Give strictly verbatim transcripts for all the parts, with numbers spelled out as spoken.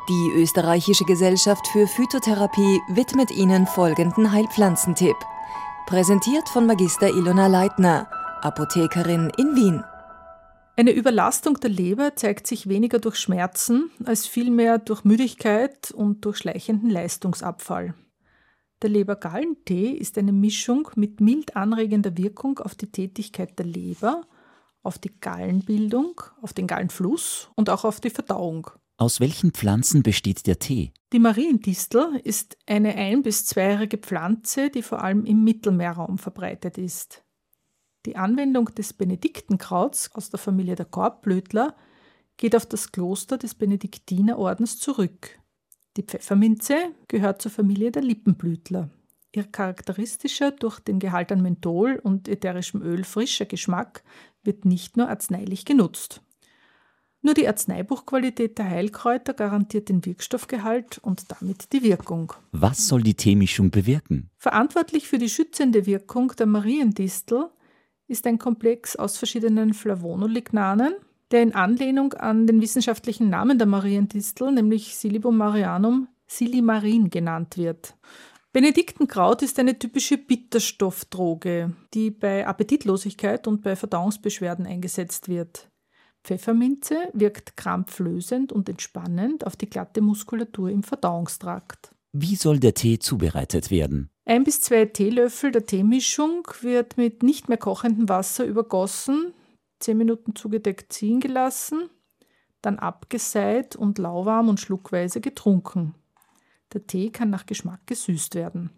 Die Österreichische Gesellschaft für Phytotherapie widmet Ihnen folgenden Heilpflanzentipp. Präsentiert von Magister Ilona Leitner, Apothekerin in Wien. Eine Überlastung der Leber zeigt sich weniger durch Schmerzen, als vielmehr durch Müdigkeit und durch schleichenden Leistungsabfall. Der Lebergallentee ist eine Mischung mit mild anregender Wirkung auf die Tätigkeit der Leber, auf die Gallenbildung, auf den Gallenfluss und auch auf die Verdauung. Aus welchen Pflanzen besteht der Tee? Die Mariendistel ist eine ein- bis zweijährige Pflanze, die vor allem im Mittelmeerraum verbreitet ist. Die Anwendung des Benediktenkrauts aus der Familie der Korbblütler geht auf das Kloster des Benediktinerordens zurück. Die Pfefferminze gehört zur Familie der Lippenblütler. Ihr charakteristischer, durch den Gehalt an Menthol und ätherischem Öl frischer Geschmack wird nicht nur arzneilich genutzt. Nur die Arzneibuchqualität der Heilkräuter garantiert den Wirkstoffgehalt und damit die Wirkung. Was soll die Teemischung bewirken? Verantwortlich für die schützende Wirkung der Mariendistel ist ein Komplex aus verschiedenen Flavonolignanen, der in Anlehnung an den wissenschaftlichen Namen der Mariendistel, nämlich Silybum marianum, Silimarin genannt wird. Benediktenkraut ist eine typische Bitterstoffdroge, die bei Appetitlosigkeit und bei Verdauungsbeschwerden eingesetzt wird. Pfefferminze wirkt krampflösend und entspannend auf die glatte Muskulatur im Verdauungstrakt. Wie soll der Tee zubereitet werden? Ein bis zwei Teelöffel der Teemischung wird mit nicht mehr kochendem Wasser übergossen, zehn Minuten zugedeckt ziehen gelassen, dann abgeseit und lauwarm und schluckweise getrunken. Der Tee kann nach Geschmack gesüßt werden.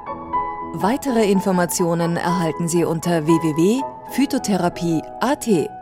Weitere Informationen erhalten Sie unter w w w punkt phytotherapie punkt a t.